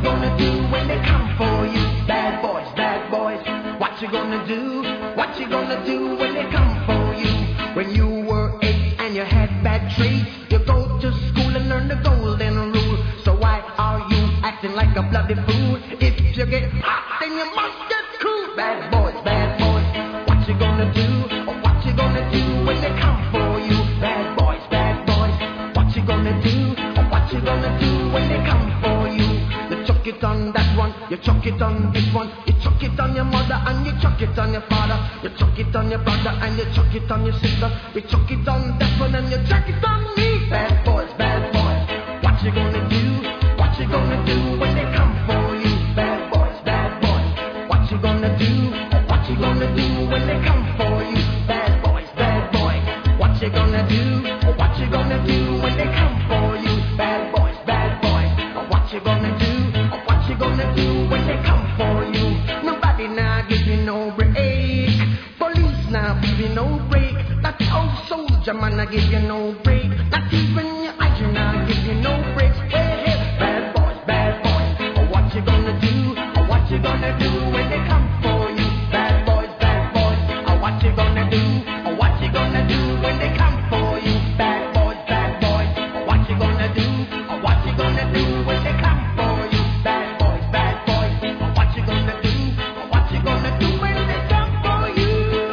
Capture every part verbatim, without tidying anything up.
gonna do when they come for you? Bad boys, bad boys. What you gonna do? What you gonna do when they come for you? When you were eight and you had bad traits, you go to school and learn the golden rule. So why are you acting like a bloody fool? If you get hot, then you must get cool. Bad boys, bad boys. What you gonna do? Or what you gonna do when they come for you? Bad boys, bad boys. What you gonna do? Or what you gonna do when they come for you? You chuck it on that one, you chuck it on this one, you chuck it on your mother and you chuck it on your father, you chuck it on your brother and you chuck it on your sister, you chuck it on that one and you chuck it on me. Bad boys, bad boys. What you gonna do? What you gonna do when they come for you? Bad boys, bad boys. What you gonna do? Or what you gonna do when they come for you? Bad boys, bad boys. What you gonna do? Or what you gonna do when they come for you? Bad boys, bad boys. Or what you gonna do? Or what you gonna do when they come for you? Nobody now give you no break. Police now give you no break. That old soldier man I give you no break. Not even your eyes now give you no breaks. Hey, hey, bad boys, bad boys. Or what you gonna do? Or what you gonna do when they come for you? Bad boys, bad boys. Or what you gonna do? Or what you gonna do when they come for you? Bad boys, bad boys. Or what you gonna do? Or what you gonna do when they come for you? Bad boys, bad boys. Or what you gonna do? Or what you gonna do when they come for you?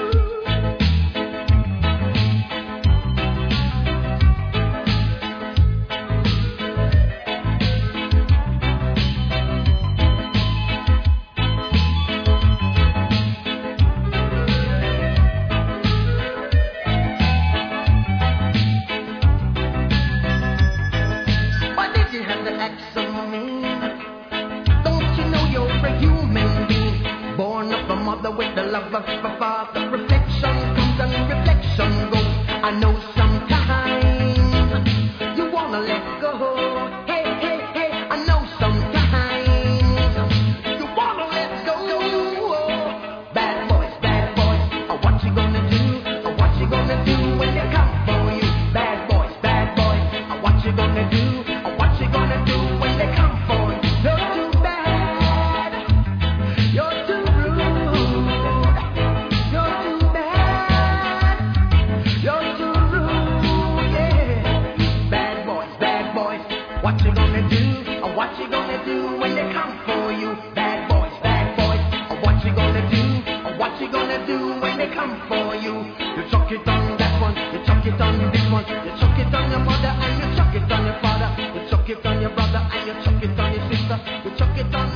Why did you have to act so mean? Don't you know you're a human being? Born of a mother with the love of a father. Reflection comes and reflection goes. I know sometimes you wanna let go. Hey, hey, hey, I know sometimes you wanna let go. Bad boys, bad boys. Or what you gonna do? Or what you gonna do when they come for you? Bad boys, bad boys. Or what you gonna do? Or what you gonna do when they come for you? You're too bad. You're too rude. You're too bad. You're too rude, yeah. Bad boys, bad boys. What you gonna do? Or what you gonna do when they come for you? Bad boys, bad boys. Or what you gonna do? Or what you gonna do when they come for you? You chuck it on that one, you chuck it on this one, you chuck it on your mother and you chuck it on your father, you chuck it on your brother and you chuck it on your sister, you chuck it on